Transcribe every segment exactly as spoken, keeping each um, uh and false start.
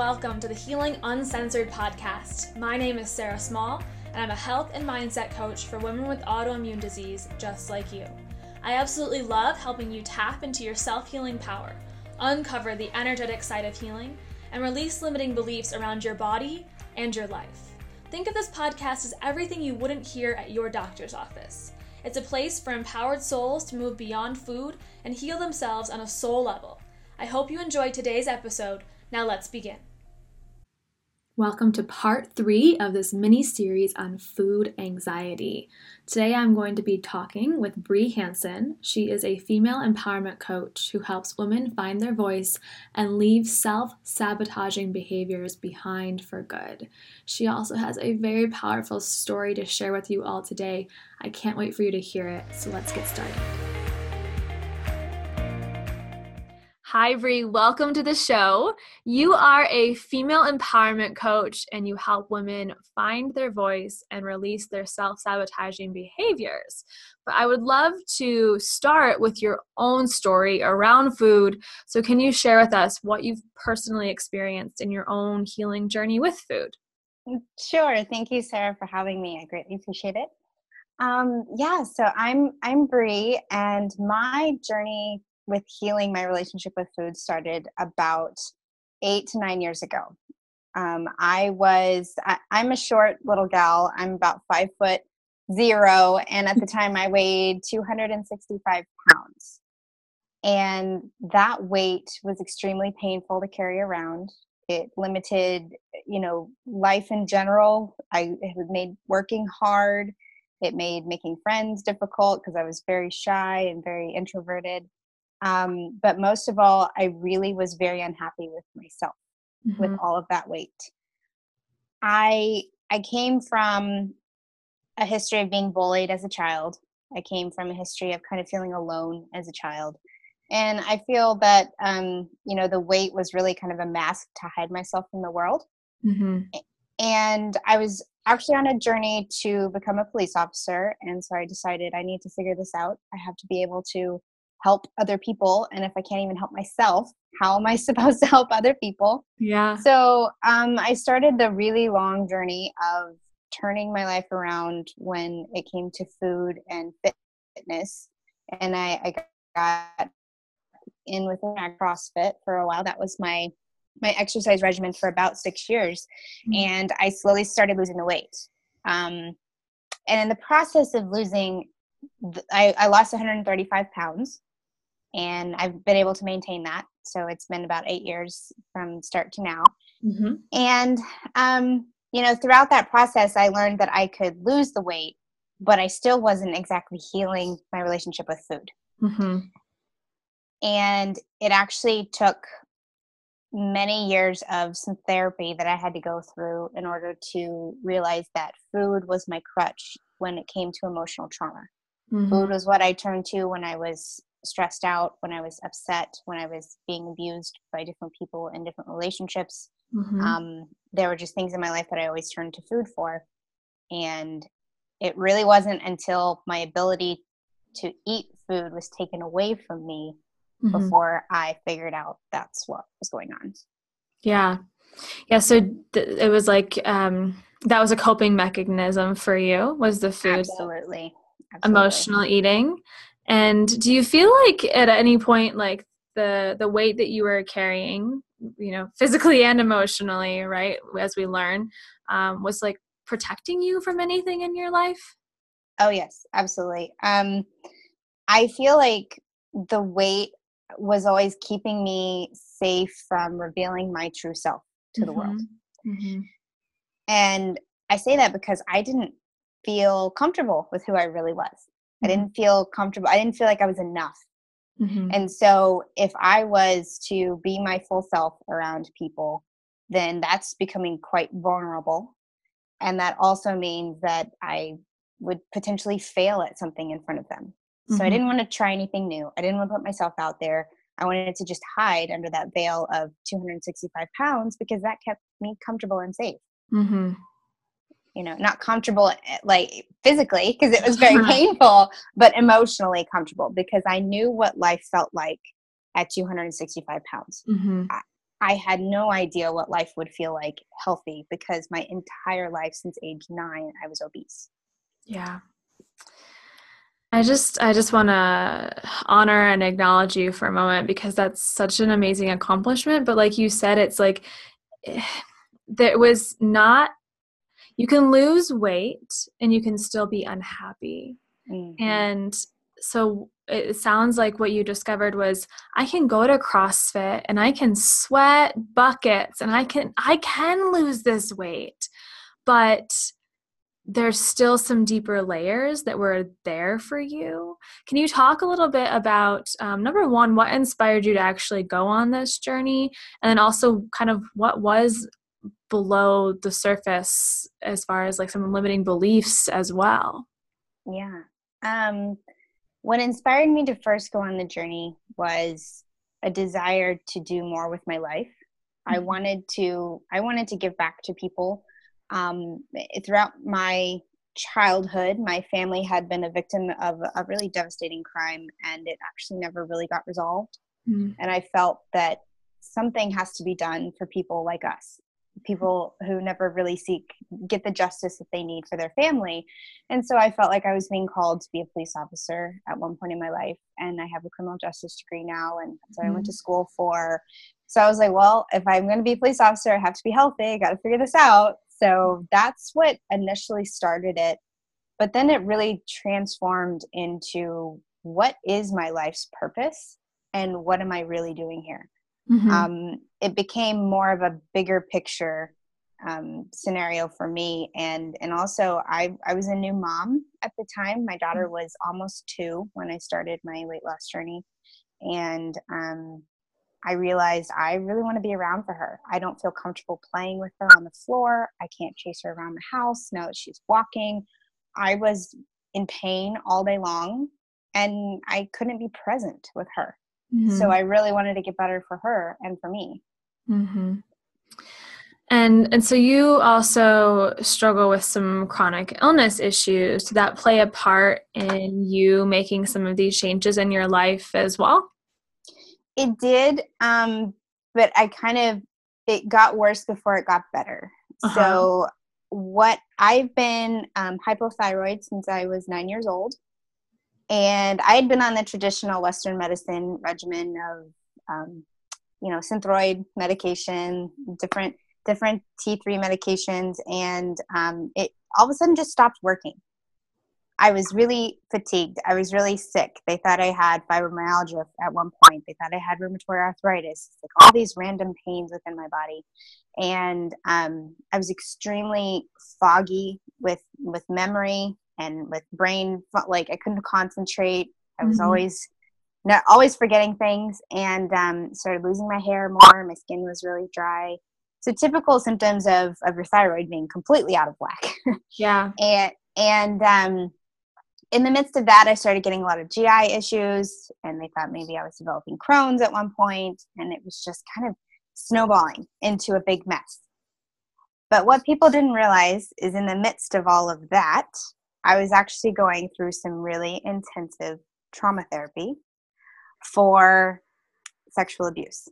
welcome to the Healing Uncensored podcast. My name is Sarah Small, and I'm a health and mindset coach for women with autoimmune disease just like you. I absolutely love helping you tap into your self-healing power, uncover the energetic side of healing, and release limiting beliefs around your body and your life. Think of this podcast as everything you wouldn't hear at your doctor's office. It's a place for empowered souls to move beyond food and heal themselves on a soul level. I hope you enjoyed today's episode. Now let's begin. Welcome to part three of this mini-series on food anxiety. Today I'm going to be talking with Bree Hansen. She is a female empowerment coach who helps women find their voice and leave self-sabotaging behaviors behind for good. She also has a very powerful story to share with you all today. I can't wait for you to hear it, so let's get started. Hi, Bree. Welcome to the show. You are a female empowerment coach and you help women find their voice and release their self-sabotaging behaviors. But I would love to start with your own story around food. So can you share with us what you've personally experienced in your own healing journey with food? Sure. Thank you, Sarah, for having me. I greatly appreciate it. Um, yeah, so I'm I'm Bree, and my journey with healing my relationship with food started about eight to nine years ago. Um, I was, I, I'm a short little gal. I'm about five foot zero. And at the time I weighed two hundred sixty-five pounds. And that weight was extremely painful to carry around. It limited, you know, life in general. I it made working hard. It made making friends difficult because I was very shy and very introverted. Um, but most of all, I really was very unhappy with myself, mm-hmm. with all of that weight. I I came from a history of being bullied as a child. I came from a history of kind of feeling alone as a child. And I feel that, um, you know, the weight was really kind of a mask to hide myself from the world. Mm-hmm. And I was actually on a journey to become a police officer. And so I decided I need to figure this out. I have to be able to help other people. And if I can't even help myself, how am I supposed to help other people? Yeah. So um, I started the really long journey of turning my life around when it came to food and fitness. And I, I got in with CrossFit for a while. That was my my exercise regimen for about six years. Mm-hmm. And I slowly started losing the weight. Um, and in the process of losing, I, I lost one hundred thirty-five pounds. And I've been able to maintain that. So it's been about eight years from start to now. Mm-hmm. And, um, you know, throughout that process, I learned that I could lose the weight, but I still wasn't exactly healing my relationship with food. Mm-hmm. And it actually took many years of some therapy that I had to go through in order to realize that food was my crutch when it came to emotional trauma. Mm-hmm. Food was what I turned to when I was stressed out, when I was upset, when I was being abused by different people in different relationships. Mm-hmm. Um, there were just things in my life that I always turned to food for. And it really wasn't until my ability to eat food was taken away from me mm-hmm. before I figured out that's what was going on. Yeah. Yeah. So th- it was like, um, that was a coping mechanism for you, was the food. Absolutely. Absolutely. Emotional eating. And do you feel like at any point, like the the weight that you were carrying, you know, physically and emotionally, right, as we learn, um, was like protecting you from anything in your life? Oh, yes, absolutely. Um, I feel like the weight was always keeping me safe from revealing my true self to mm-hmm. the world. Mm-hmm. And I say that because I didn't feel comfortable with who I really was. Mm-hmm. I didn't feel comfortable. I didn't feel like I was enough. Mm-hmm. And so if I was to be my full self around people, then that's becoming quite vulnerable. And that also means that I would potentially fail at something in front of them. So mm-hmm. I didn't want to try anything new. I didn't want to put myself out there. I wanted to just hide under that veil of two hundred sixty-five pounds because that kept me comfortable and safe. Mm-hmm. You know, not comfortable like physically because it was very painful, but emotionally comfortable because I knew what life felt like at two hundred sixty-five pounds. Mm-hmm. I, I had no idea what life would feel like healthy, because my entire life since age nine, I was obese. Yeah. I just I just want to honor and acknowledge you for a moment, because that's such an amazing accomplishment. But like you said, it's like there was not, you can lose weight and you can still be unhappy. Mm-hmm. And so it sounds like what you discovered was, I can go to CrossFit and I can sweat buckets and I can I can lose this weight, but there's still some deeper layers that were there for you. Can you talk a little bit about, um, number one, what inspired you to actually go on this journey? And then also kind of what was below the surface as far as like some limiting beliefs as well? Yeah. Um, what inspired me to first go on the journey was a desire to do more with my life. Mm-hmm. I wanted to, I wanted to give back to people. Um, throughout my childhood, my family had been a victim of a really devastating crime, and it actually never really got resolved. Mm. And I felt that something has to be done for people like us, people who never really seek, get the justice that they need for their family. And so I felt like I was being called to be a police officer at one point in my life. And I have a criminal justice degree now, and that's what mm. I went to school for. So I was like, well, if I'm going to be a police officer, I have to be healthy. I got to figure this out. So that's what initially started it. But then it really transformed into, what is my life's purpose and what am I really doing here? Mm-hmm. Um, it became more of a bigger picture um, scenario for me. And, and also I, I was a new mom at the time. My daughter was almost two when I started my weight loss journey. And um, I realized I really want to be around for her. I don't feel comfortable playing with her on the floor. I can't chase her around the house now that she's walking. I was in pain all day long, and I couldn't be present with her. Mm-hmm. So I really wanted to get better for her and for me. Mm-hmm. And and so you also struggle with some chronic illness issues. Did that play a part in you making some of these changes in your life as well? It did, um, but I kind of, it got worse before it got better. Uh-huh. So what I've been um, hypothyroid since I was nine years old. And I had been on the traditional Western medicine regimen of, um, you know, Synthroid medication, different different T three medications, and um, it all of a sudden just stopped working. I was really fatigued. I was really sick. They thought I had fibromyalgia at one point. They thought I had rheumatoid arthritis, like all these random pains within my body. And um, I was extremely foggy with, with memory and with brain. Like I couldn't concentrate. I was mm-hmm. always, not, always forgetting things, and um, started losing my hair more. My skin was really dry. So typical symptoms of, of your thyroid being completely out of whack. Yeah. and, and, um, in the midst of that, I started getting a lot of G I issues, and they thought maybe I was developing Crohn's at one point, and it was just kind of snowballing into a big mess. But what people didn't realize is, in the midst of all of that, I was actually going through some really intensive trauma therapy for sexual abuse.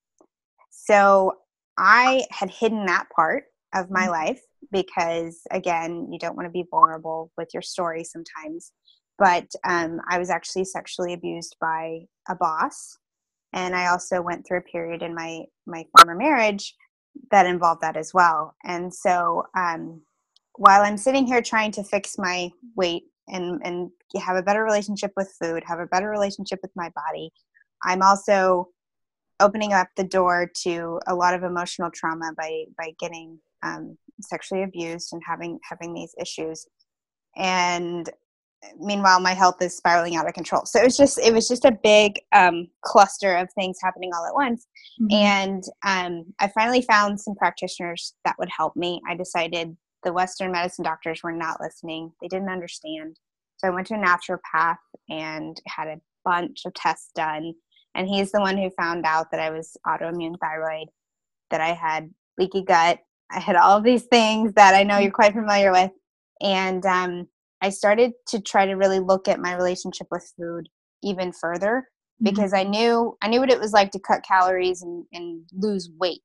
So I had hidden that part of my life because, again, you don't want to be vulnerable with your story sometimes. But um, I was actually sexually abused by a boss. And I also went through a period in my, my former marriage that involved that as well. And so um, while I'm sitting here trying to fix my weight and, and have a better relationship with food, have a better relationship with my body, I'm also opening up the door to a lot of emotional trauma by, by getting um, sexually abused and having, having these issues. And meanwhile, my health is spiraling out of control. So it was just, it was just a big um, cluster of things happening all at once. Mm-hmm. And um, I finally found some practitioners that would help me. I decided the Western medicine doctors were not listening. They didn't understand. So I went to a naturopath and had a bunch of tests done. And he's the one who found out that I was autoimmune thyroid, that I had leaky gut. I had all of these things that I know you're quite familiar with. And um, I started to try to really look at my relationship with food even further because I knew I knew what it was like to cut calories and, and lose weight.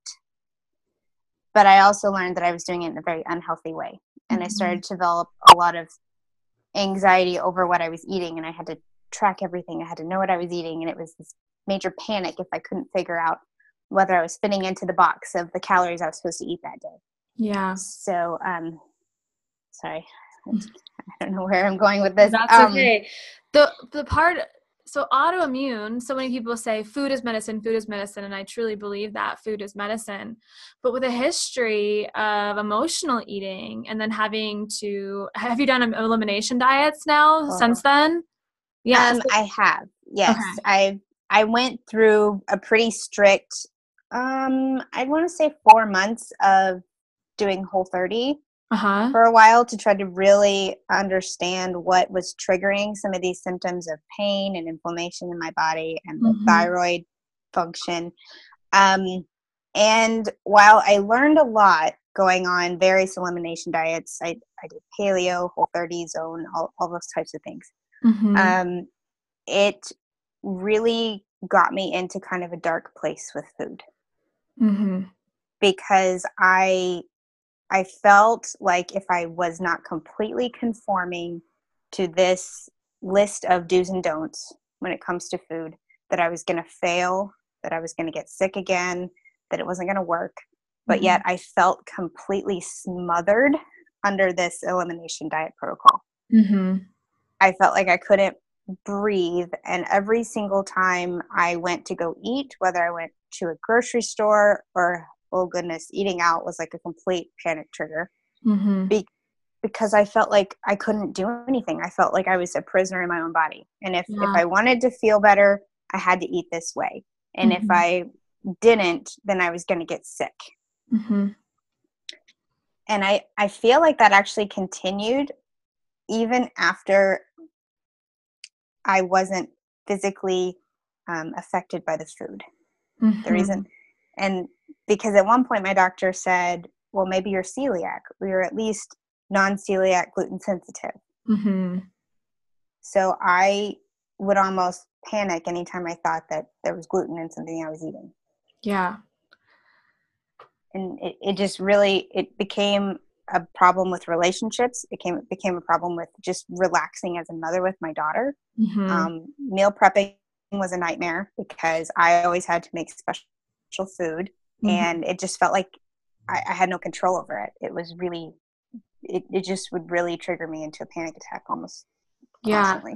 But I also learned that I was doing it in a very unhealthy way. And mm-hmm. I started to develop a lot of anxiety over what I was eating, and I had to track everything. I had to know what I was eating, and it was this major panic if I couldn't figure out whether I was fitting into the box of the calories I was supposed to eat that day. Yeah. So, um, sorry, I don't know where I'm going with this. That's um, okay. The the part, so autoimmune, so many people say food is medicine, food is medicine, and I truly believe that food is medicine. But with a history of emotional eating and then having to, have you done elimination diets now oh. since then? Yeah, um, I have. Yes, okay. I I went through a pretty strict, um, I want to say four months of doing Whole thirty uh-huh. for a while to try to really understand what was triggering some of these symptoms of pain and inflammation in my body and the mm-hmm. thyroid function. Um, and while I learned a lot going on various elimination diets, I, I did paleo, Whole thirty, zone, all, all those types of things. Mm-hmm. Um, it really got me into kind of a dark place with food mm-hmm. because I I felt like if I was not completely conforming to this list of do's and don'ts when it comes to food, that I was going to fail, that I was going to get sick again, that it wasn't going to work. But mm-hmm. yet I felt completely smothered under this elimination diet protocol. Mm-hmm. I felt like I couldn't breathe. And every single time I went to go eat, whether I went to a grocery store or, oh goodness, eating out was like a complete panic trigger mm-hmm. Be- because I felt like I couldn't do anything. I felt like I was a prisoner in my own body. And if, yeah. if I wanted to feel better, I had to eat this way. And mm-hmm. if I didn't, then I was going to get sick. Mm-hmm. And I, I feel like that actually continued even after I wasn't physically um, affected by the food. Mm-hmm. The reason, and because at one point my doctor said, well, maybe you're celiac, or you're at least non-celiac gluten sensitive. Mm-hmm. So I would almost panic anytime I thought that there was gluten in something I was eating. Yeah. And it, it just really, it became a problem with relationships. It became, it became a problem with just relaxing as a mother with my daughter. Mm-hmm. Um, meal prepping was a nightmare because I always had to make special food. Mm-hmm. And it just felt like I, I had no control over it. It was really, it, it just would really trigger me into a panic attack almost constantly. Yeah.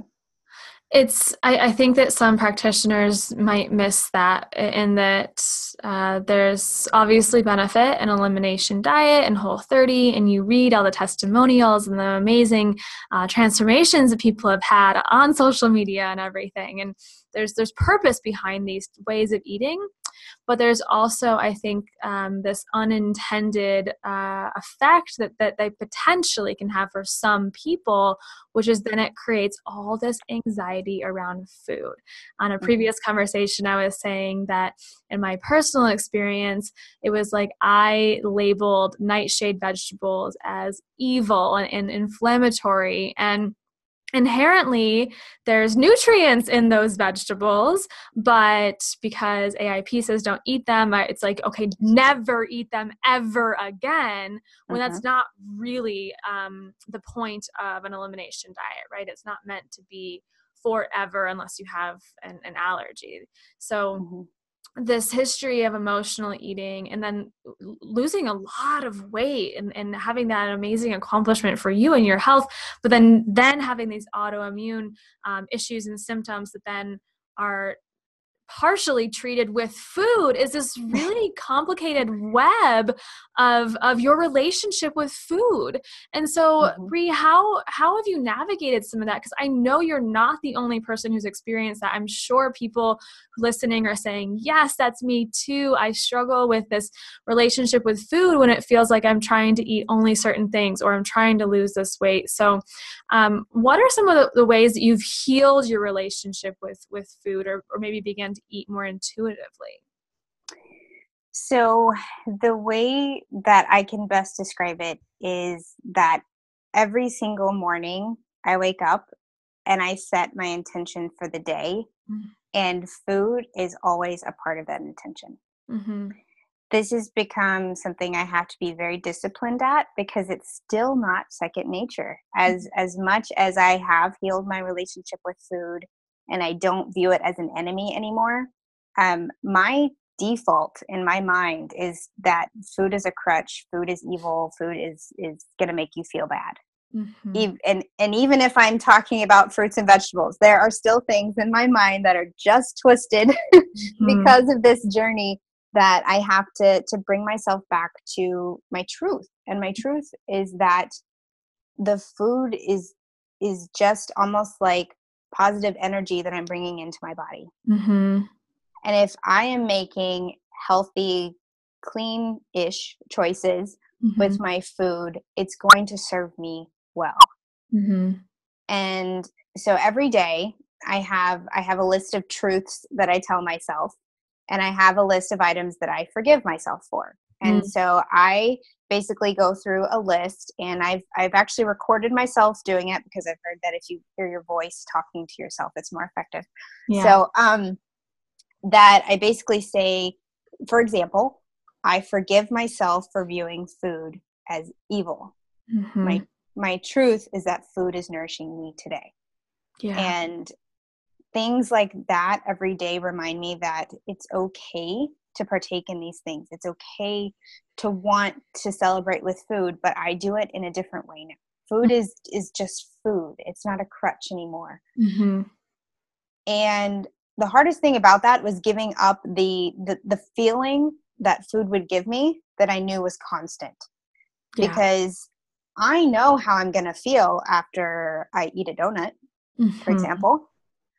It's, I, I think that some practitioners might miss that in that uh, there's obviously benefit in elimination diet and Whole thirty, and you read all the testimonials and the amazing uh, transformations that people have had on social media and everything. And there's, there's purpose behind these ways of eating. But there's also, I think, um, this unintended uh, effect that, that they potentially can have for some people, which is then it creates all this anxiety around food. On a previous mm-hmm. conversation, I was saying that in my personal experience, it was like I labeled nightshade vegetables as evil and, and inflammatory, and inherently there's nutrients in those vegetables, but because A I P says don't eat them, it's like, okay, never eat them ever again, when mm-hmm. that's not really um, the point of an elimination diet, right? It's not meant to be forever unless you have an, an allergy. So mm-hmm. this history of emotional eating and then losing a lot of weight and, and having that amazing accomplishment for you and your health, but then, then having these autoimmune um, issues and symptoms that then are partially treated with food is this really complicated web of of your relationship with food. And so, mm-hmm. Bree, how how have you navigated some of that? Because I know you're not the only person who's experienced that. I'm sure people listening are saying, yes, that's me too. I struggle with this relationship with food when it feels like I'm trying to eat only certain things or I'm trying to lose this weight. So um, what are some of the, the ways that you've healed your relationship with with food, or, or maybe began to eat more intuitively? So the way that I can best describe it is that every single morning I wake up and I set my intention for the day. Mm-hmm. And food is always a part of that intention. Mm-hmm. This has become something I have to be very disciplined at because it's still not second nature. As Mm-hmm. as much as I have healed my relationship with food and I don't view it as an enemy anymore, um, my default in my mind is that food is a crutch, food is evil, food is is going to make you feel bad. Mm-hmm. Ev- and and even if I'm talking about fruits and vegetables, there are still things in my mind that are just twisted Mm-hmm. because of this journey, that I have to to bring myself back to my truth. And my truth is that the food is is just almost like positive energy that I'm bringing into my body. Mm-hmm. And if I am making healthy, clean-ish choices Mm-hmm. with my food, it's going to serve me well. Mm-hmm. And so every day I have I have a list of truths that I tell myself, and I have a list of items that I forgive myself for. And so I basically go through a list, and I've I've actually recorded myself doing it because I've heard that if you hear your voice talking to yourself, it's more effective. Yeah. So um that I basically say, for example, I forgive myself for viewing food as evil. Mm-hmm. My my truth is that food is nourishing me today. Yeah. And things like that every day remind me that it's okay to partake in these things. It's okay to want to celebrate with food, but I do it in a different way now. Food is is just food. It's not a crutch anymore. Mm-hmm. And the hardest thing about that was giving up the the, the feeling that food would give me that I knew was constant. Yeah. Because I know how I'm going to feel after I eat a donut, Mm-hmm. for example.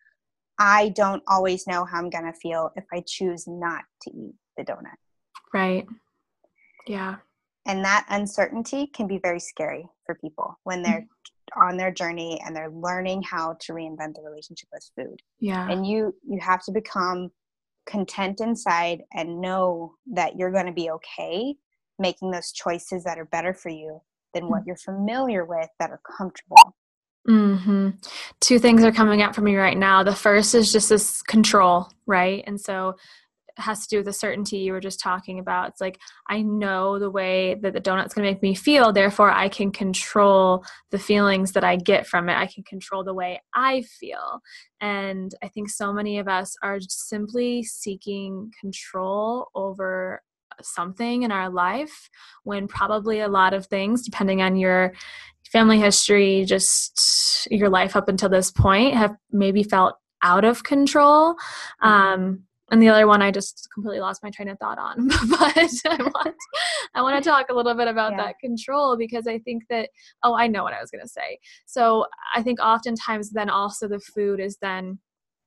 I don't always know how I'm going to feel if I choose not to eat the donut. Right. Yeah. And that uncertainty can be very scary for people when they're mm-hmm. on their journey and they're learning how to reinvent the relationship with food. Yeah. And you you have to become content inside and know that you're going to be okay making those choices that are better for you than what you're familiar with that are comfortable. Mm-hmm. Two things are coming up for me right now. The first is just this control, right? And so it has to do with the certainty you were just talking about. It's like, I know the way that the donut's going to make me feel, therefore I can control the feelings that I get from it. I can control the way I feel. And I think so many of us are simply seeking control over something in our life, when probably a lot of things, depending on your family history, just your life up until this point, have maybe felt out of control. Um, and the other one, I just completely lost my train of thought on. But I want, I want to talk a little bit about yeah. that control, because I think that, oh, I know what I was going to say. So I think oftentimes then also the food is then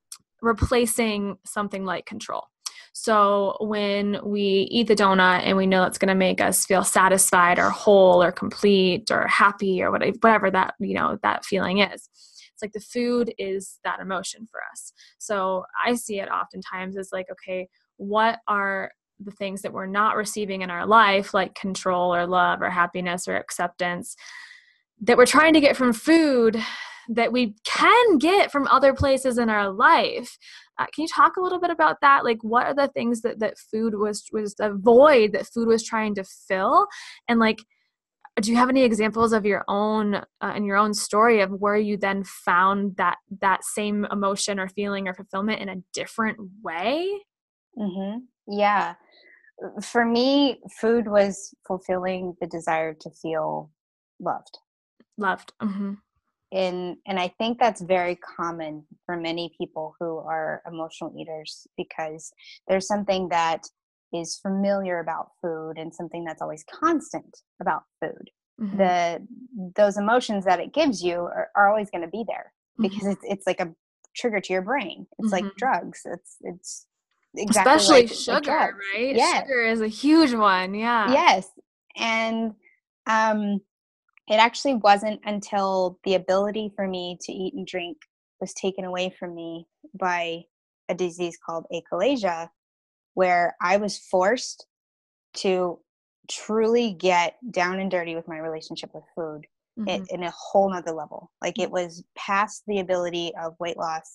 replacing something like control. So when we eat the donut and we know it's going to make us feel satisfied or whole or complete or happy or whatever, whatever that, you know, that feeling is, it's like the food is that emotion for us. So I see it oftentimes as like, okay, what are the things that we're not receiving in our life, like control or love or happiness or acceptance, that we're trying to get from food that we can get from other places in our life. Uh, can you talk a little bit about that? Like, what are the things that, that food was, was the void that food was trying to fill? And like, do you have any examples of your own, uh, and your own story of where you then found that, that same emotion or feeling or fulfillment in a different way? Mm-hmm. Yeah. For me, food was fulfilling the desire to feel loved. Loved. Mm-hmm. And, and I think that's very common for many people who are emotional eaters, because there's something that is familiar about food and something that's always constant about food. Mm-hmm. The those emotions that it gives you are, are always going to be there, because mm-hmm. it's it's like a trigger to your brain. It's mm-hmm. like drugs. It's it's exactly especially like, sugar, like right? Yes. Sugar is a huge one. Yeah. Yes. And um it actually wasn't until the ability for me to eat and drink was taken away from me by a disease called achalasia, where I was forced to truly get down and dirty with my relationship with food, mm-hmm. in, in a whole nother level. Like, it was past the ability of weight loss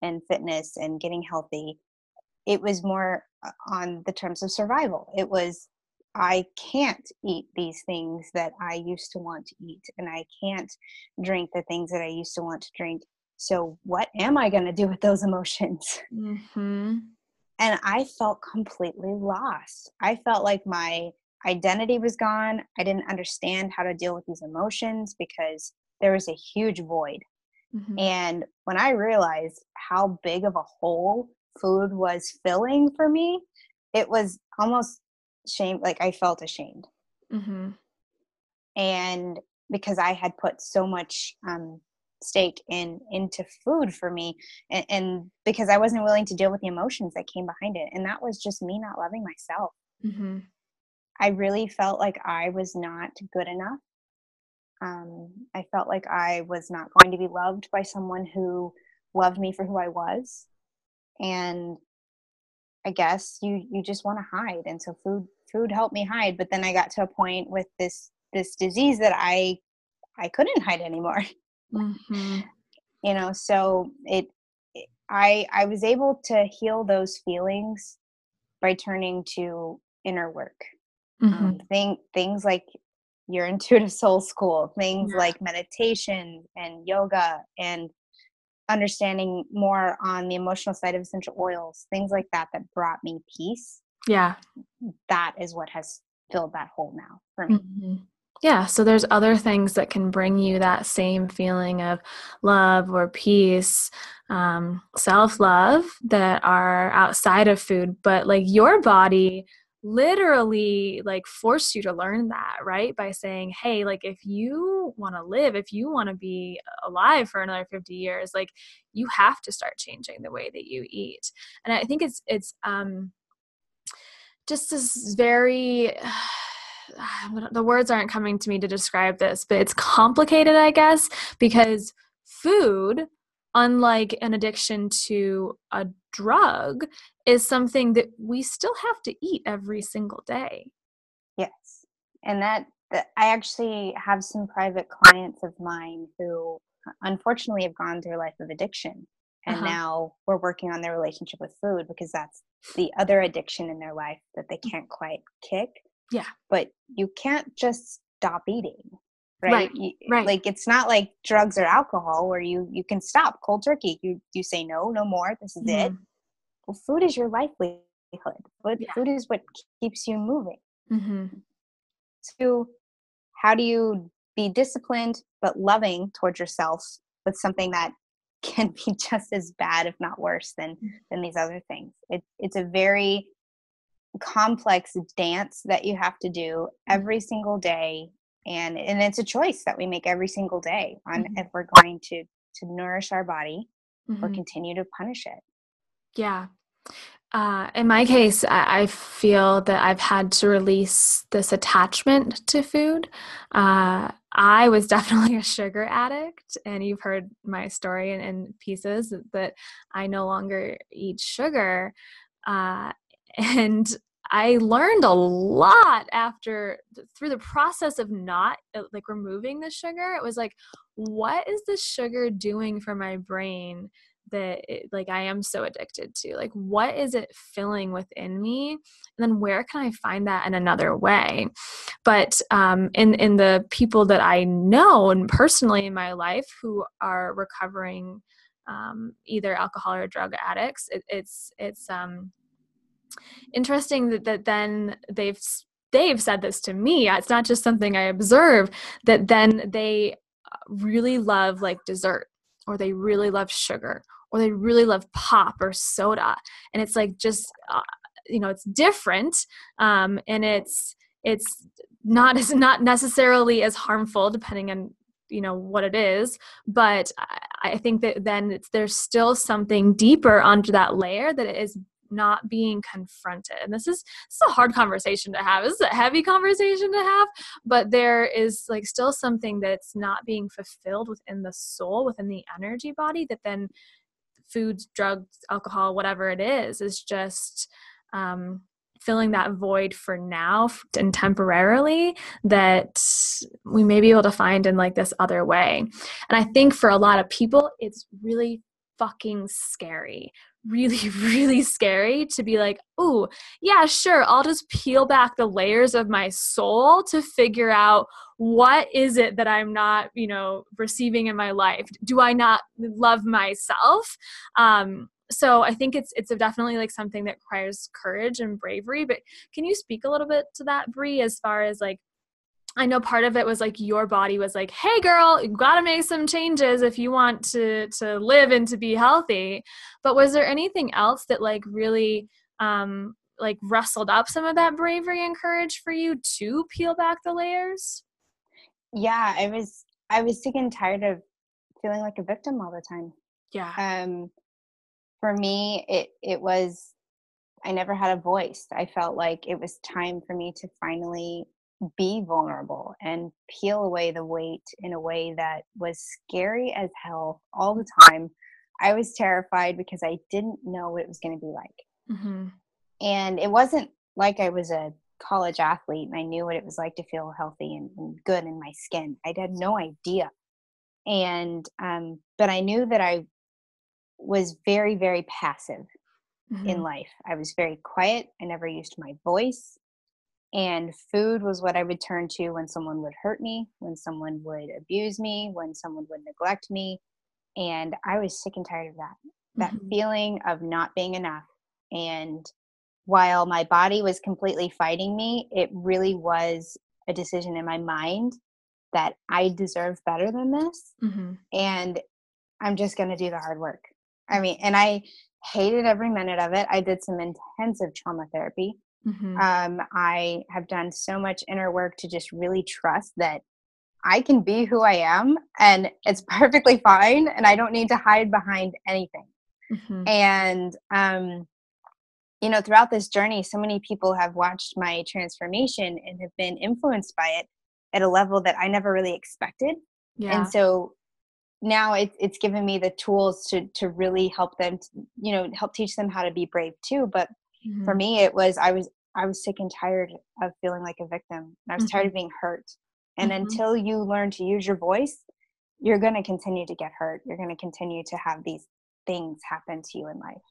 and fitness and getting healthy, it was more on the terms of survival. It was, I can't eat these things that I used to want to eat, and I can't drink the things that I used to want to drink. So what am I going to do with those emotions? Mm-hmm. And I felt completely lost. I felt like my identity was gone. I didn't understand how to deal with these emotions because there was a huge void. Mm-hmm. And when I realized how big of a hole food was filling for me, it was almost shame. Like I felt ashamed. Mm-hmm. And because I had put so much um, stake in into food for me, and, and because I wasn't willing to deal with the emotions that came behind it. And that was just me not loving myself. Mm-hmm. I really felt like I was not good enough. Um, I felt like I was not going to be loved by someone who loved me for who I was. And I guess you, you just want to hide. And so food, food helped me hide. But then I got to a point with this, this disease that I, I couldn't hide anymore. Mm-hmm. You know, so it, it, I, I was able to heal those feelings by turning to inner work. Mm-hmm. Um, thing, things like your intuitive soul school, things Yeah. like meditation and yoga and understanding more on the emotional side of essential oils, things like that, that brought me peace. Yeah. That is what has filled that hole now for me. Mm-hmm. Yeah. So there's other things that can bring you that same feeling of love or peace, um, self-love that are outside of food, but like your body literally like forced you to learn that, right? By saying, hey, like if you want to live, if you want to be alive for another fifty years, like you have to start changing the way that you eat. And I think it's, it's, um, just this very, the words aren't coming to me to describe this, but it's complicated, I guess, because food, unlike an addiction to a drug, is something that we still have to eat every single day. Yes. And that, that I actually have some private clients of mine who unfortunately have gone through a life of addiction. And Uh-huh. now we're working on their relationship with food because that's the other addiction in their life that they can't quite kick. Yeah. But you can't just stop eating, right? Right. You, Right. like it's not like drugs or alcohol where you you can stop cold turkey. You you say no, no more. This is Mm-hmm. it. Well, food is your livelihood. But Yeah. food is what keeps you moving. Mm-hmm. So how do you be disciplined but loving towards yourself with something that can be just as bad, if not worse, than than these other things? It, it's a very complex dance that you have to do every single day, and and it's a choice that we make every single day on Mm-hmm. if we're going to to nourish our body or Mm-hmm. continue to punish it. Yeah. Uh, in my case, I, I feel that I've had to release this attachment to food. Uh, I was definitely a sugar addict, and you've heard my story in, in pieces that I no longer eat sugar. Uh, and I learned a lot after, through the process of not uh, like removing the sugar. It was like, what is the sugar doing for my brain that it, like I am so addicted to? Like, what is it filling within me? And then where can I find that in another way? But um, in in the people that I know and personally in my life who are recovering um, either alcohol or drug addicts, it, it's it's um, interesting that, that then they've they've said this to me. It's not just something I observe, that then they really love like dessert, or they really love sugar, or they really love pop or soda. And it's like, just, uh, you know, it's different. Um, and it's, it's not as not necessarily as harmful depending on, you know, what it is. But I, I think that then it's, there's still something deeper under that layer that is not being confronted. And this is, this is a hard conversation to have. This is a heavy conversation to have, but there is like still something that's not being fulfilled within the soul, within the energy body, that then foods, drugs, alcohol, whatever it is, is just um, filling that void for now and temporarily, that we may be able to find in like this other way. And I think for a lot of people, it's really fucking scary. Really, really scary to be like, oh, yeah, sure, I'll just peel back the layers of my soul to figure out what is it that I'm not, you know, receiving in my life. Do I not love myself? Um, so I think it's it's definitely like something that requires courage and bravery. But can you speak a little bit to that, Bree, as far as like, I know part of it was like your body was like, hey girl, you got to make some changes if you want to to live and to be healthy. But was there anything else that like really um, like rustled up some of that bravery and courage for you to peel back the layers? Yeah, I was I was sick and tired of feeling like a victim all the time. Yeah. Um, for me, it it was I never had a voice. I felt like it was time for me to finally be vulnerable and peel away the weight in a way that was scary as hell all the time. I was terrified because I didn't know what it was going to be like. Mm-hmm. And it wasn't like I was a college athlete and I knew what it was like to feel healthy and, and good in my skin. I had no idea. And, um, but I knew that I was very, very passive in Mm-hmm. life. I was very quiet. I never used my voice. And food was what I would turn to when someone would hurt me, when someone would abuse me, when someone would neglect me. And I was sick and tired of that, that Mm-hmm. feeling of not being enough. And while my body was completely fighting me, it really was a decision in my mind that I deserve better than this. Mm-hmm. And I'm just going to do the hard work. I mean, and I hated every minute of it. I did some intensive trauma therapy. Mm-hmm. Um, I have done so much inner work to just really trust that I can be who I am and it's perfectly fine. And I don't need to hide behind anything. Mm-hmm. And, um, you know, throughout this journey, so many people have watched my transformation and have been influenced by it at a level that I never really expected. And Yeah. so now it's it's given me the tools to to really help them, to, you know, help teach them how to be brave too. But for Mm-hmm. me, it was I was I was sick and tired of feeling like a victim. And I was tired Mm-hmm. of being hurt. And Mm-hmm. until you learn to use your voice, you're going to continue to get hurt. You're going to continue to have these things happen to you in life.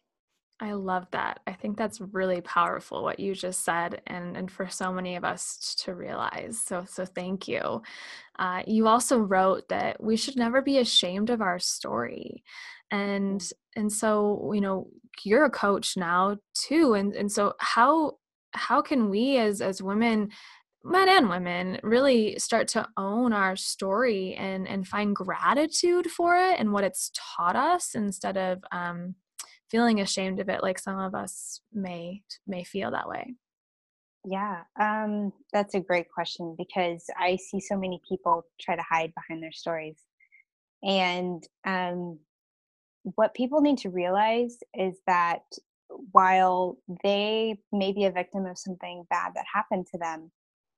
I love that. I think that's really powerful what you just said, and and for so many of us to realize. So so thank you. Uh, you also wrote that we should never be ashamed of our story, and and so you know you're a coach now too, and and so how how can we as as women, men and women, really start to own our story and and find gratitude for it and what it's taught us instead of um, feeling ashamed of it like some of us may may feel that way? Yeah, um, that's a great question because I see so many people try to hide behind their stories. And um, what people need to realize is that while they may be a victim of something bad that happened to them,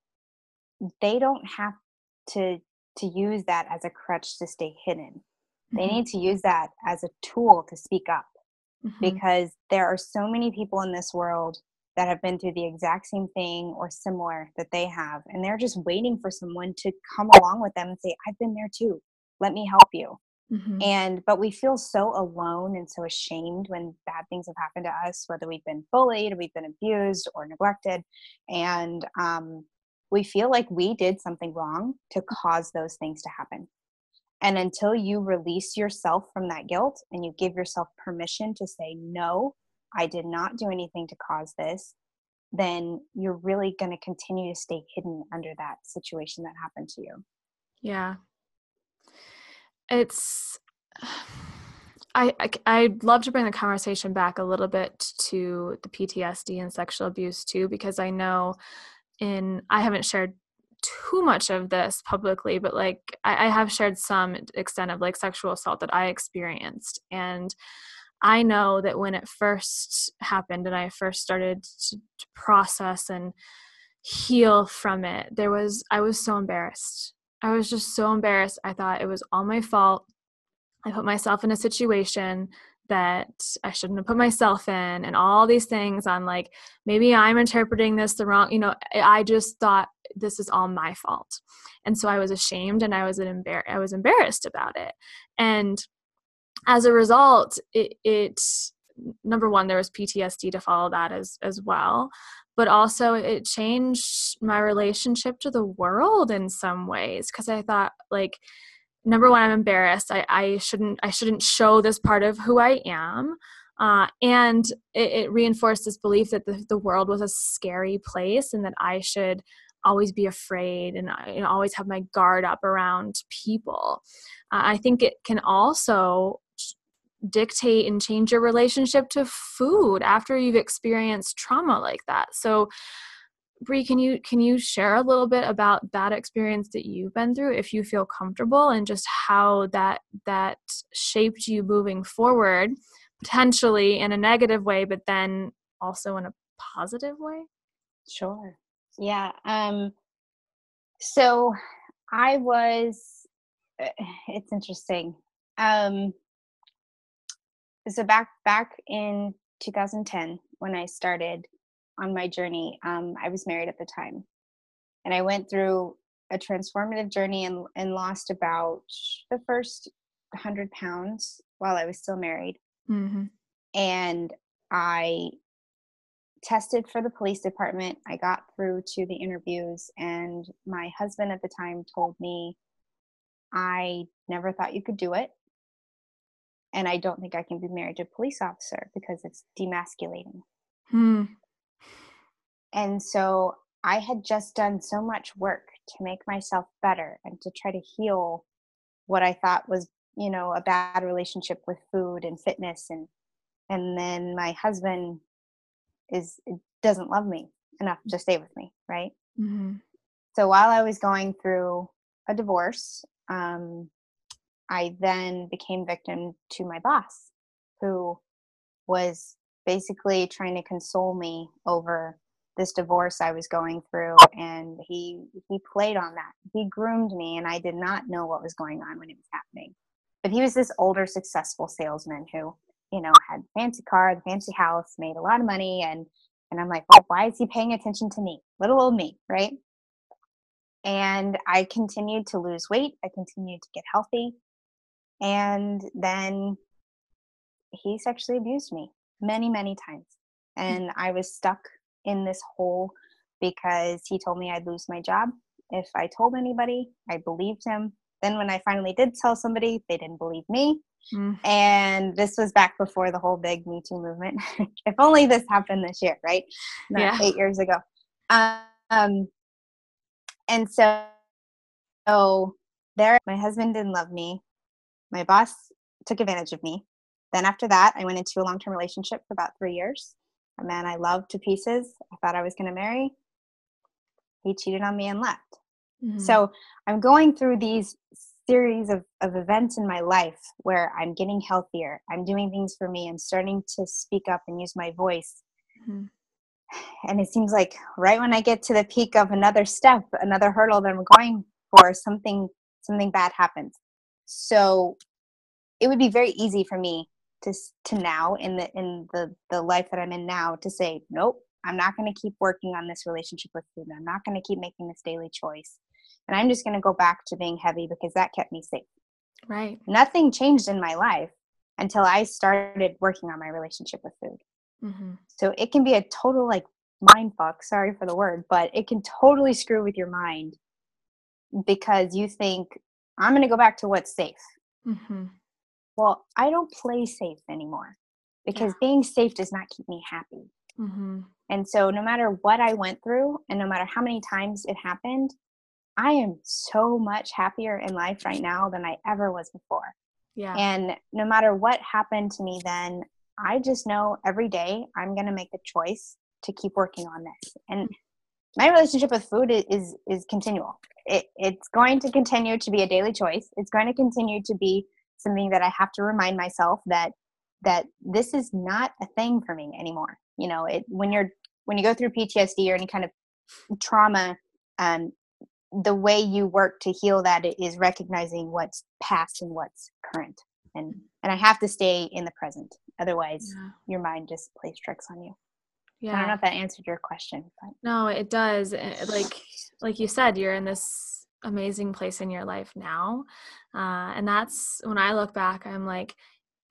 they don't have to to use that as a crutch to stay hidden. They Mm-hmm. need to use that as a tool to speak up Mm-hmm. because there are so many people in this world that have been through the exact same thing or similar that they have, and they're just waiting for someone to come along with them and say, I've been there too, let me help you. Mm-hmm. And but we feel so alone and so ashamed when bad things have happened to us, whether we've been bullied, we've been abused or neglected, and um, we feel like we did something wrong to cause those things to happen. And until you release yourself from that guilt and you give yourself permission to say, no, I did not do anything to cause this, then you're really going to continue to stay hidden under that situation that happened to you. Yeah. It's I, I I'd love to bring the conversation back a little bit to the P T S D and sexual abuse too, because I know in I haven't shared too much of this publicly, but like I, I have shared some extent of like sexual assault that I experienced. And I know that when it first happened and I first started to, to process and heal from it, there was I was so embarrassed. I was just so embarrassed. I thought it was all my fault. I put myself in a situation that I shouldn't have put myself in, and all these things on like, maybe I'm interpreting this the wrong, you know, I just thought this is all my fault. And so I was ashamed and I was an embar- I was embarrassed about it. And as a result, it, it number one, there was P T S D to follow that as as well, but also it changed my relationship to the world in some ways, because I thought, like, number one, I'm embarrassed. I, I shouldn't I shouldn't show this part of who I am. Uh, and it, it reinforced this belief that the, the world was a scary place and that I should always be afraid and, you know, always have my guard up around people. Uh, I think it can also dictate and change your relationship to food after you've experienced trauma like that. So Bree, can you can you share a little bit about that experience that you've been through, if you feel comfortable, and just how that that shaped you moving forward, potentially in a negative way, but then also in a positive way? Sure. Yeah. Um, so I was, uh, it's interesting. Um, so back, back in two thousand ten, when I started on my journey, um, I was married at the time, and I went through a transformative journey and, and lost about the first hundred pounds while I was still married. Mm-hmm. And I tested for the police department. I got through to the interviews, and my husband at the time told me, I never thought you could do it. And I don't think I can be married to a police officer because it's demasculating. Hmm. And so I had just done so much work to make myself better and to try to heal what I thought was, you know, a bad relationship with food and fitness. And, and then my husband is, doesn't love me enough to stay with me. Right. Mm-hmm. So while I was going through a divorce, um, I then became victim to my boss, who was basically trying to console me over this divorce I was going through, and he he played on that. He groomed me, and I did not know what was going on when it was happening. But he was this older, successful salesman who, you know, had a fancy car, the fancy house, made a lot of money, and and I'm like, oh, why is he paying attention to me, little old me, right? And I continued to lose weight. I continued to get healthy. And then he sexually abused me many, many times. And I was stuck in this hole because he told me I'd lose my job if I told anybody. I believed him. Then when I finally did tell somebody, they didn't believe me. Mm. And this was back before the whole big Me Too movement. If only this happened this year, right? Not yeah. eight years ago. Um, and so, so there, my husband didn't love me. My boss took advantage of me. Then after that, I went into a long-term relationship for about three years. A man I loved to pieces. I thought I was going to marry. He cheated on me and left. Mm-hmm. So I'm going through these series of, of events in my life where I'm getting healthier. I'm doing things for me. I'm starting to speak up and use my voice. Mm-hmm. And it seems like right when I get to the peak of another step, another hurdle that I'm going for, something something bad happens. So it would be very easy for me to to now in the in the, the life that I'm in now to say, nope, I'm not going to keep working on this relationship with food. I'm not going to keep making this daily choice. And I'm just going to go back to being heavy because that kept me safe. Right. Nothing changed in my life until I started working on my relationship with food. Mm-hmm. So it can be a total like mind fuck, sorry for the word, but it can totally screw with your mind because you think, I'm going to go back to what's safe. Mm-hmm. Well, I don't play safe anymore because yeah. being safe does not keep me happy. Mm-hmm. And so no matter what I went through and no matter how many times it happened, I am so much happier in life right now than I ever was before. Yeah. And no matter what happened to me then, I just know every day I'm going to make a choice to keep working on this. And my relationship with food is is, is continual. It, it's going to continue to be a daily choice. It's going to continue to be something that I have to remind myself that that this is not a thing for me anymore. You know, it when you're when you go through P T S D or any kind of trauma, um, the way you work to heal that is recognizing what's past and what's current. And and I have to stay in the present. Otherwise, yeah. your mind just plays tricks on you. Yeah. I don't know if that answered your question. But. No, it does. Like like you said, you're in this amazing place in your life now. Uh, and that's when I look back, I'm like,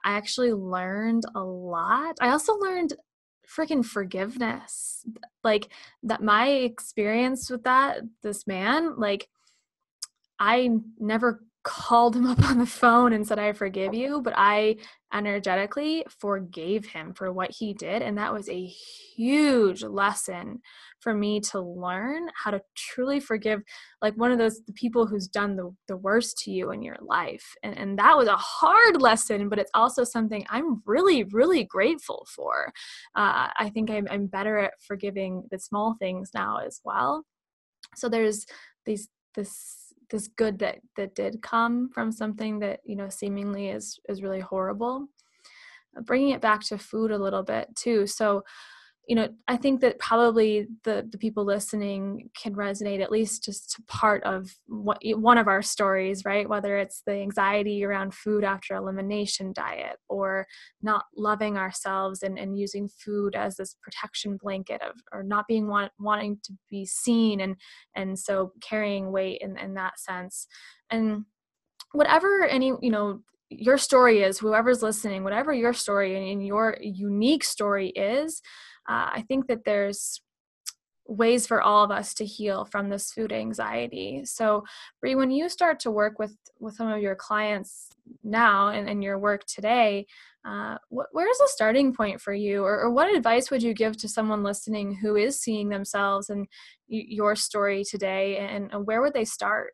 I actually learned a lot. I also learned freaking forgiveness. Like that my experience with that, this man, like I never called him up on the phone and said, I forgive you, but I energetically forgave him for what he did. And that was a huge lesson for me to learn how to truly forgive, like one of those the people who's done the, the worst to you in your life. And, and that was a hard lesson, but it's also something I'm really, really grateful for. Uh, I think I'm, I'm better at forgiving the small things now as well. So there's these, this, this good that that did come from something that, you know, seemingly is is really horrible. Bringing it back to food a little bit too. So, you know, I think that probably the the people listening can resonate at least just to part of what one of our stories, right? Whether it's the anxiety around food after elimination diet, or not loving ourselves and, and using food as this protection blanket of, or not being want, wanting to be seen, and and so carrying weight in, in that sense. And whatever any, you know, your story is, whoever's listening, whatever your story and your unique story is, uh, I think that there's ways for all of us to heal from this food anxiety. So, Bree, when you start to work with, with some of your clients now and in your work today, uh, wh- where's the starting point for you? Or, or what advice would you give to someone listening who is seeing themselves in y- your story today, and, and where would they start?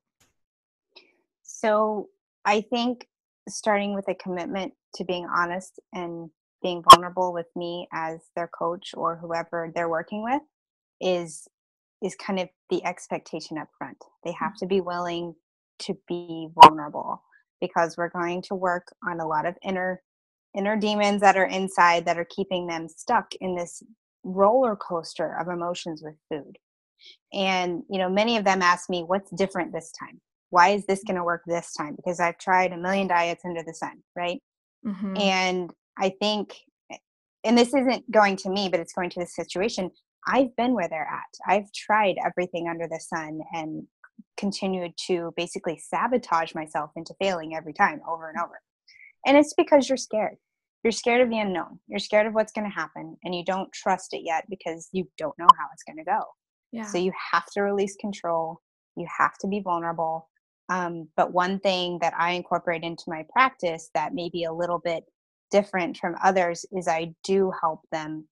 So I think starting with a commitment to being honest and being vulnerable with me as their coach or whoever they're working with is is kind of the expectation up front. They have to be willing to be vulnerable, because we're going to work on a lot of inner inner demons that are inside that are keeping them stuck in this roller coaster of emotions with food. And, you know, many of them ask me, what's different this time? Why is this going to work this time? Because I've tried a million diets under the sun, right? Mm-hmm. And I think, and this isn't going to me, but it's going to the situation. I've been where they're at. I've tried everything under the sun and continued to basically sabotage myself into failing every time, over and over. And it's because you're scared. You're scared of the unknown. You're scared of what's going to happen, and you don't trust it yet because you don't know how it's going to go. Yeah. So you have to release control. You have to be vulnerable. Um, but one thing that I incorporate into my practice that may be a little bit different from others is I do help them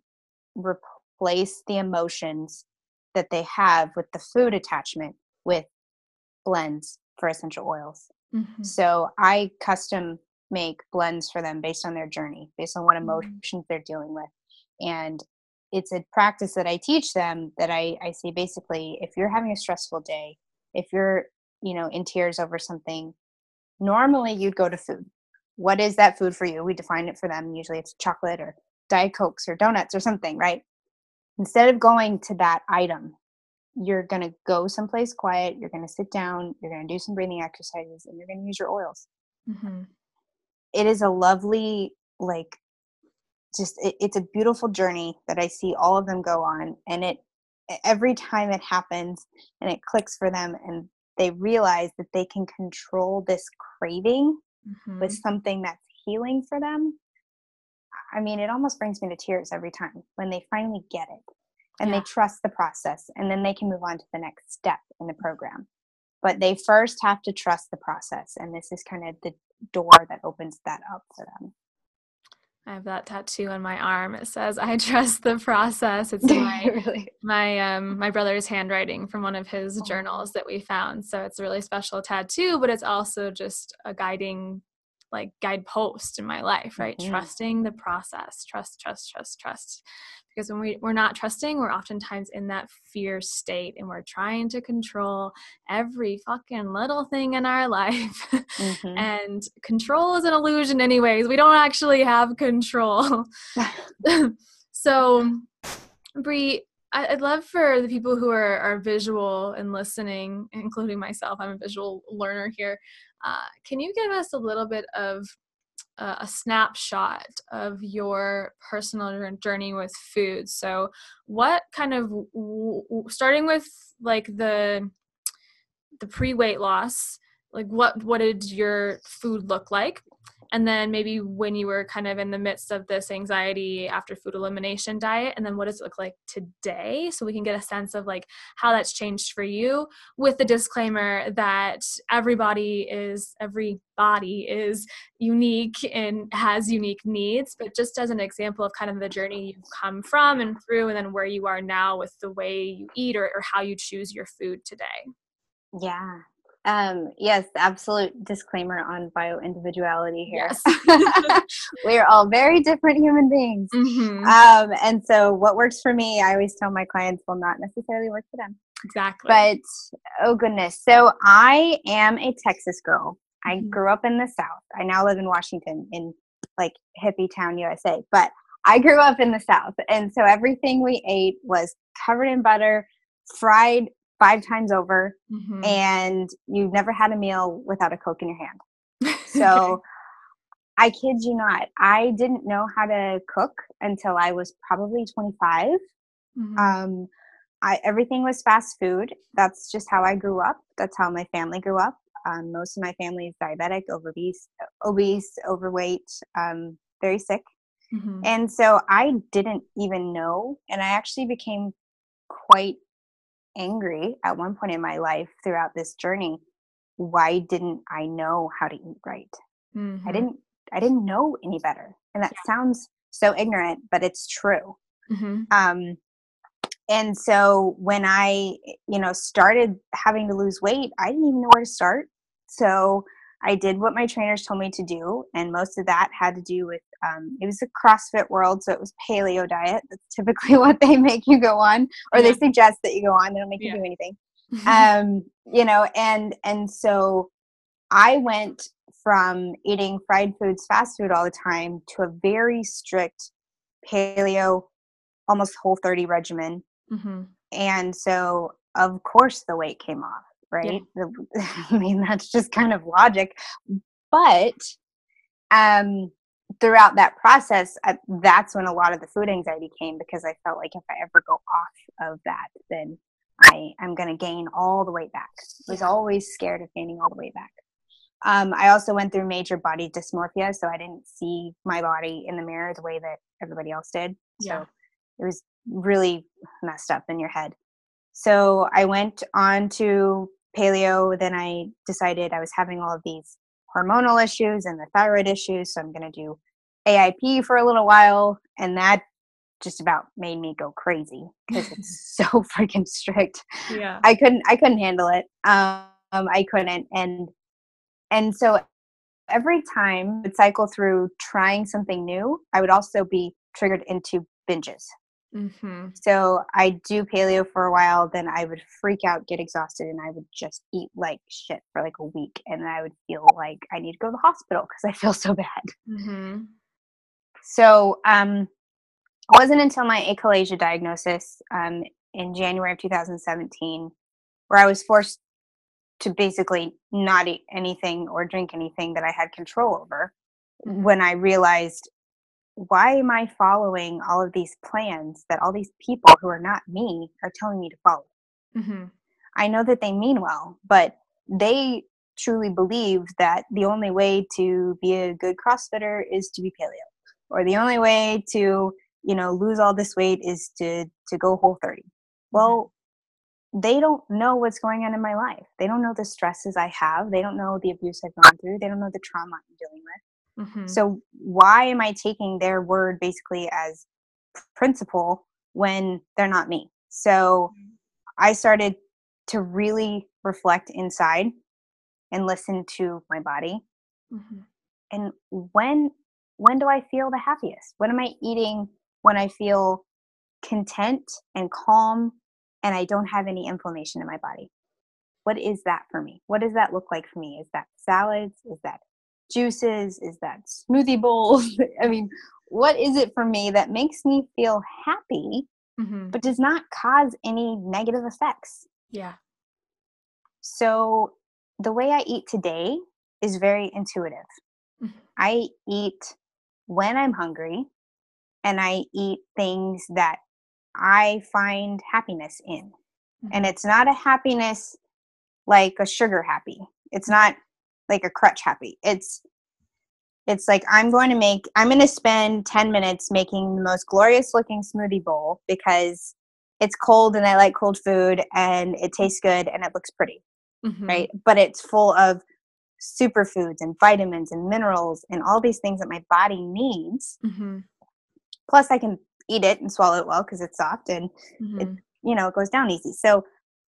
replace the emotions that they have with the food attachment with blends for essential oils. Mm-hmm. So I custom make blends for them based on their journey, based on what emotions Mm-hmm. they're dealing with. And it's a practice that I teach them that I, I say, basically, if you're having a stressful day, if you're, you know, in tears over something, normally you'd go to food. What is that food for you? We define it for them. Usually it's chocolate or Diet Cokes or donuts or something, right? Instead of going to that item, you're going to go someplace quiet. You're going to sit down. You're going to do some breathing exercises, and you're going to use your oils. Mm-hmm. It is a lovely, like, just, it, it's a beautiful journey that I see all of them go on. And it, every time it happens and it clicks for them and they realize that they can control this craving Mm-hmm. with something that's healing for them. I mean, it almost brings me to tears every time when they finally get it and Yeah. they trust the process, and then they can move on to the next step in the program. But they first have to trust the process. And this is kind of the door that opens that up for them. I have that tattoo on my arm. It says, I trust the process. It's in my, Really? my, um, my brother's handwriting from one of his journals that we found. So it's a really special tattoo, but it's also just a guiding, like guidepost in my life, right? Mm-hmm. Trusting the process, trust, trust, trust, trust. Because when we, we're not trusting, we're oftentimes in that fear state, and we're trying to control every fucking little thing in our life. Mm-hmm. And control is an illusion anyways. We don't actually have control. So, Bree, I'd love for the people who are, are visual and listening, including myself, I'm a visual learner here. Uh, can you give us a little bit of uh, a snapshot of your personal journey with food? So what kind of, w- w- starting with like the, the pre-weight loss, like what, what did your food look like? and then maybe when you were kind of in the midst of this anxiety after food elimination diet, and then what does it look like today, so we can get a sense of like how that's changed for you, with the disclaimer that everybody is every body is unique and has unique needs, but just as an example of kind of the journey you've come from and through, and then where you are now with the way you eat, or, or how you choose your food today. Yeah. Um, yes, absolute disclaimer on bio-individuality here. Yes. We are all very different human beings. Mm-hmm. Um, and so what works for me, I always tell my clients, will not necessarily work for them. Exactly. But, oh goodness. So I am a Texas girl. I Mm-hmm. grew up in the South. I now live in Washington, in like hippie town, U S A. But I grew up in the South. And so everything we ate was covered in butter, fried five times over, Mm-hmm. and you never had a meal without a Coke in your hand. So Okay. I kid you not, I didn't know how to cook until I was probably twenty-five. Mm-hmm. Um, I, everything was fast food. That's just how I grew up. That's how my family grew up. Um, most of my family is diabetic, obese, obese, overweight, um, very sick. Mm-hmm. And so I didn't even know. And I actually became quite angry at one point in my life throughout this journey. Why didn't I know how to eat right? Mm-hmm. I didn't, I didn't know any better. And that Yeah. sounds so ignorant, but it's true. Mm-hmm. Um, And so when I, you know, started having to lose weight, I didn't even know where to start. So I did what my trainers told me to do. And most of that had to do with, um, it was a CrossFit world. So it was paleo diet. That's typically what they make you go on, or Yeah. they suggest that you go on. They don't make Yeah. you do anything. Um, you know, and, and so I went from eating fried foods, fast food all the time, to a very strict paleo, almost Whole thirty regimen. Mm-hmm. And so, of course, the weight came off, Yeah. right? The- I mean, that's just kind of logic. But um, throughout that process, I, that's when a lot of the food anxiety came, because I felt like if I ever go off of that, then I am going to gain all the weight back. I was Yeah. always scared of gaining all the weight back. Um, I also went through major body dysmorphia, so I didn't see my body in the mirror the way that everybody else did. Yeah. So it was really messed up in your head. So I went on to paleo. Then I decided I was having all of these hormonal issues and the thyroid issues. So I'm going to do A I P for a little while. And that just about made me go crazy because it's so freaking strict. Yeah. I couldn't, I couldn't handle it. Um, I couldn't. And, and so every time I would cycle through trying something new, I would also be triggered into binges. Mm-hmm. So I do paleo for a while, then I would freak out, get exhausted, and I would just eat like shit for like a week. And then I would feel like I need to go to the hospital because I feel so bad. Mm-hmm. So um, it wasn't until my achalasia diagnosis um, in January of two thousand seventeen where I was forced to basically not eat anything or drink anything that I had control over, Mm-hmm. when I realized, why am I following all of these plans that all these people who are not me are telling me to follow? Mm-hmm. I know that they mean well, but they truly believe that the only way to be a good CrossFitter is to be paleo, or the only way to, you know, lose all this weight is to to go Whole thirty. Well, they don't know what's going on in my life. They don't know the stresses I have. They don't know the abuse I've gone through. They don't know the trauma I'm dealing with. Mm-hmm. So why am I taking their word basically as principle when they're not me? So I started to really reflect inside and listen to my body. Mm-hmm. And when when do I feel the happiest? When am I eating when I feel content and calm and I don't have any inflammation in my body? What is that for me? What does that look like for me? Is that salads? Is that juices? Is that smoothie bowls? I mean, what is it for me that makes me feel happy, Mm-hmm. but does not cause any negative effects? Yeah. So the way I eat today is very intuitive. Mm-hmm. I eat when I'm hungry, and I eat things that I find happiness in. Mm-hmm. And it's not a happiness like a sugar happy. It's not like a crutch happy. It's It's like, I'm going to make, I'm going to spend ten minutes making the most glorious looking smoothie bowl because it's cold and I like cold food and it tastes good and it looks pretty, Mm-hmm. right? But it's full of superfoods and vitamins and minerals and all these things that my body needs. Mm-hmm. Plus I can eat it and swallow it well because it's soft and Mm-hmm. it, you know, it goes down easy. So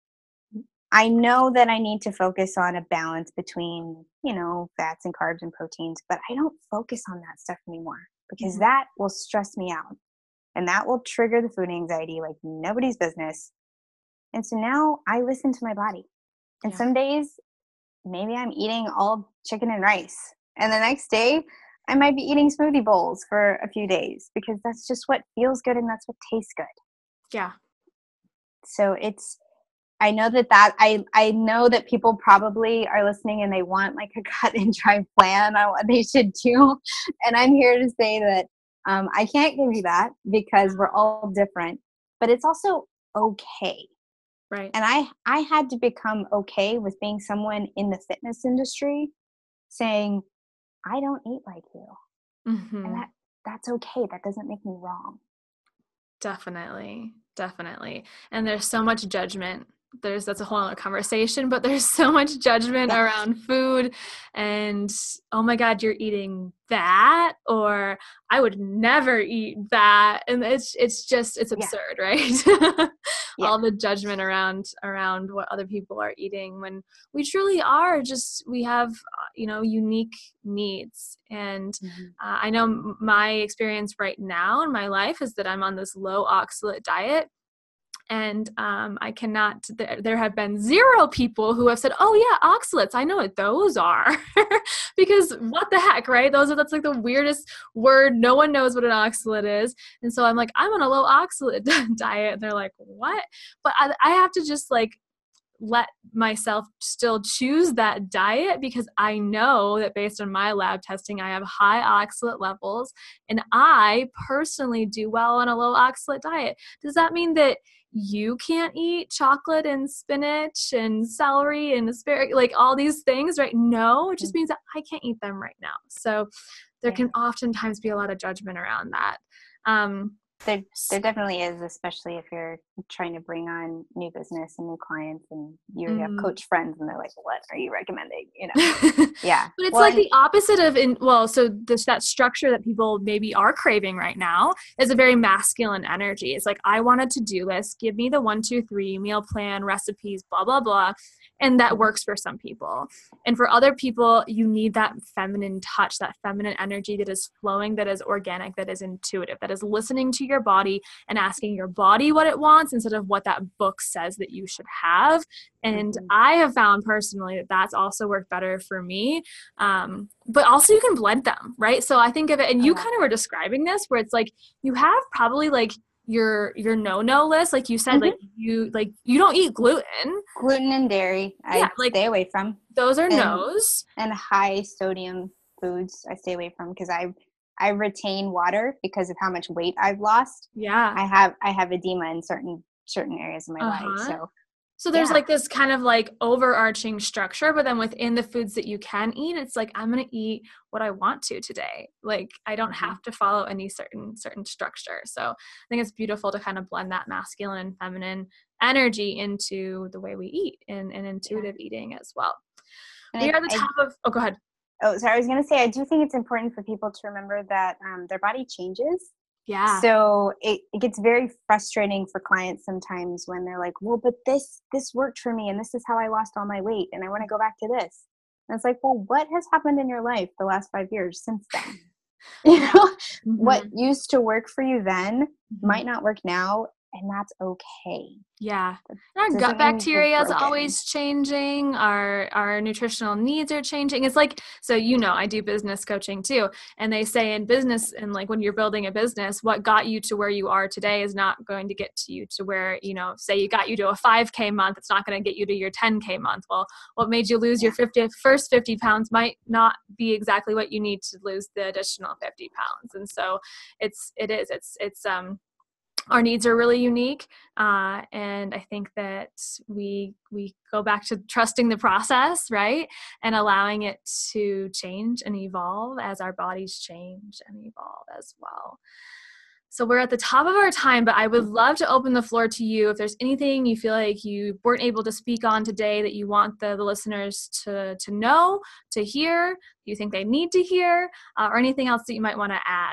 I know that I need to focus on a balance between, you know, fats and carbs and proteins, but I don't focus on that stuff anymore because Mm-hmm. that will stress me out and that will trigger the food anxiety like nobody's business. And so now I listen to my body. And Yeah. some days maybe I'm eating all chicken and rice. And the next day I might be eating smoothie bowls for a few days because that's just what feels good and that's what tastes good. Yeah. So it's, I know that that I, I know that people probably are listening and they want like a cut and dry plan on what they should do. And I'm here to say that um, I can't give you that because we're all different, but it's also okay. Right. And I, I had to become okay with being someone in the fitness industry saying, I don't eat like you. Mm-hmm. And that, that's okay. That doesn't make me wrong. Definitely. Definitely. And there's so much judgment. There's, that's a whole other conversation, but there's so much judgment Yeah. around food and, oh my God, you're eating that, or I would never eat that. And it's, it's just, it's absurd, yeah. right? Yeah. All the judgment around, around what other people are eating when we truly are just, we have, you know, unique needs. And Mm-hmm. uh, I know my experience right now in my life is that I'm on this low oxalate diet. And um, I cannot, there, there have been zero people who have said, oh yeah, oxalates, I know what those are. Because what the heck, right? Those are, that's like the weirdest word. No one knows what an oxalate is. And so I'm like, I'm on a low oxalate diet. And they're like, what? But I, I have to just like let myself still choose that diet because I know that based on my lab testing, I have high oxalate levels and I personally do well on a low oxalate diet. Does that mean that you can't eat chocolate and spinach and celery and asparagus, like all these things, right? No, it just means that I can't eat them right now. So there Yeah. can oftentimes be a lot of judgment around that. Um, There, there definitely is, especially if you're trying to bring on new business and new clients and you mm. have coach friends and they're like, what are you recommending? You know? Yeah. But it's well, like and, the opposite of, in well, so this, that structure that people maybe are craving right now is a very masculine energy. It's like, I want a to-do list, give me the one, two, three meal plan, recipes, blah, blah, blah. And that works for some people. And for other people, you need that feminine touch, that feminine energy that is flowing, that is organic, that is intuitive, that is listening to your body and asking your body what it wants instead of what that book says that you should have. And mm-hmm. I have found personally that that's also worked better for me. Um, but also you can blend them, right? So I think of it, and you yeah. kind of were describing this where it's like, you have probably like your, your no-no list. Like you said, Mm-hmm. like you, like you don't eat gluten. Gluten and dairy, I yeah, like, stay away from. Those are and, no's. And high sodium foods I stay away from because I, I retain water because of how much weight I've lost. Yeah. I have, I have edema in certain, certain areas of my uh-huh. life. So So there's yeah. like this kind of like overarching structure, but then within the foods that you can eat, it's like, I'm going to eat what I want to today. Like I don't mm-hmm. have to follow any certain, certain structure. So I think it's beautiful to kind of blend that masculine and feminine energy into the way we eat and, and intuitive yeah. eating as well. And we I, are at the top I, of, oh, go ahead. Oh, sorry. I was going to say, I do think it's important for people to remember that um, their body changes. Yeah. So it, it gets very frustrating for clients sometimes when they're like, well, but this, this worked for me and this is how I lost all my weight and I want to go back to this. And it's like, well, what has happened in your life the last five years since then? You know, mm-hmm. what used to work for you then mm-hmm. might not work now. And that's okay. Yeah. Our gut bacteria is always changing. Our our nutritional needs are changing. It's like, so, you know, I do business coaching too. And they say in business, and like when you're building a business, what got you to where you are today is not going to get to you to where, you know, say you got you to a five K month. It's not going to get you to your ten K month. Well, what made you lose your fifty, first fifty pounds might not be exactly what you need to lose the additional fifty pounds. And so it's, it is, it's, it's, um, our needs are really unique. Uh, and I think that we we go back to trusting the process, right? And allowing it to change and evolve as our bodies change and evolve as well. So we're at the top of our time, but I would love to open the floor to you. If there's anything you feel like you weren't able to speak on today that you want the, the listeners to, to know, to hear, you think they need to hear, uh, or anything else that you might want to add.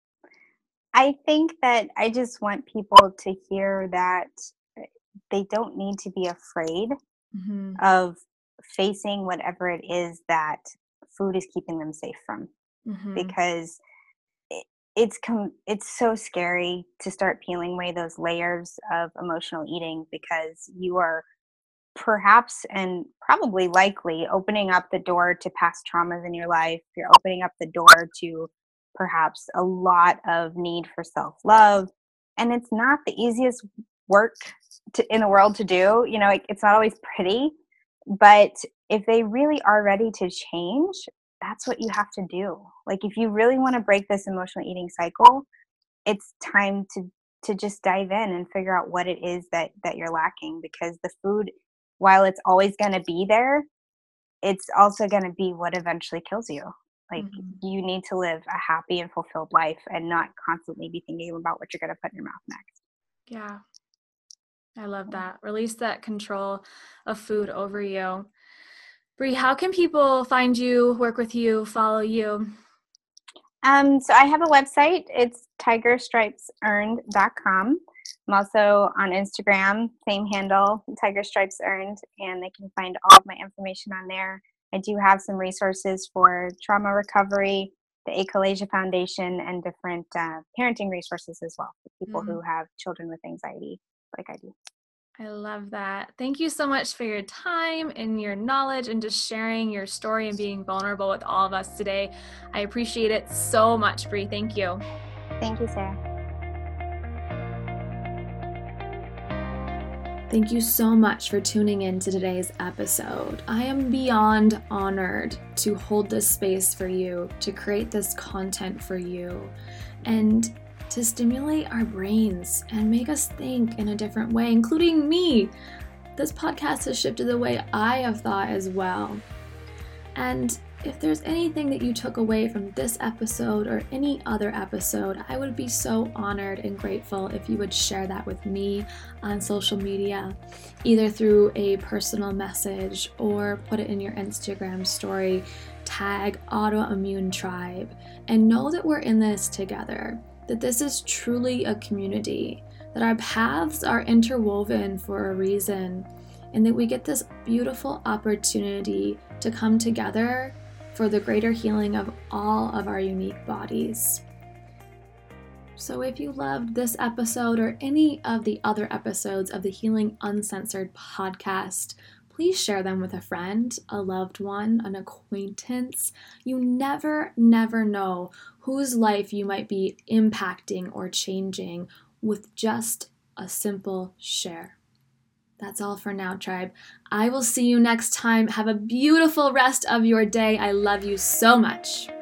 I think that I just want people to hear that they don't need to be afraid mm-hmm. of facing whatever it is that food is keeping them safe from. Mm-hmm. Because it, it's com- it's so scary to start peeling away those layers of emotional eating, because you are perhaps and probably likely opening up the door to past traumas in your life. You're opening up the door to perhaps a lot of need for self-love, and it's not the easiest work to, in the world to do. You know, it, it's not always pretty, but if they really are ready to change, that's what you have to do. Like, if you really want to break this emotional eating cycle, it's time to to just dive in and figure out what it is that that you're lacking, because the food, while it's always going to be there, it's also going to be what eventually kills you. Like, mm-hmm. you need to live a happy and fulfilled life and not constantly be thinking about what you're going to put in your mouth next. Yeah. I love that. Release that control of food over you. Bree, how can people find you, work with you, follow you? Um, so I have a website. It's tiger stripes earned dot com. I'm also on Instagram, same handle, Tiger Stripes Earned, and they can find all of my information on there. I do have some resources for trauma recovery, the Achalasia Foundation, and different uh, parenting resources as well for people mm-hmm. who have children with anxiety like I do. I love that. Thank you so much for your time and your knowledge and just sharing your story and being vulnerable with all of us today. I appreciate it so much, Bree. Thank you. Thank you, Sarah. Thank you so much for tuning in to today's episode. I am beyond honored to hold this space for you, to create this content for you, and to stimulate our brains and make us think in a different way, including me. This podcast has shifted the way I have thought as well. And if there's anything that you took away from this episode or any other episode, I would be so honored and grateful if you would share that with me on social media, either through a personal message or put it in your Instagram story, tag Autoimmune Tribe, and know that we're in this together, that this is truly a community, that our paths are interwoven for a reason, and that we get this beautiful opportunity to come together for the greater healing of all of our unique bodies. So if you loved this episode or any of the other episodes of the Healing Uncensored podcast, please share them with a friend, a loved one, an acquaintance. You never, never know whose life you might be impacting or changing with just a simple share. That's all for now, tribe. I will see you next time. Have a beautiful rest of your day. I love you so much.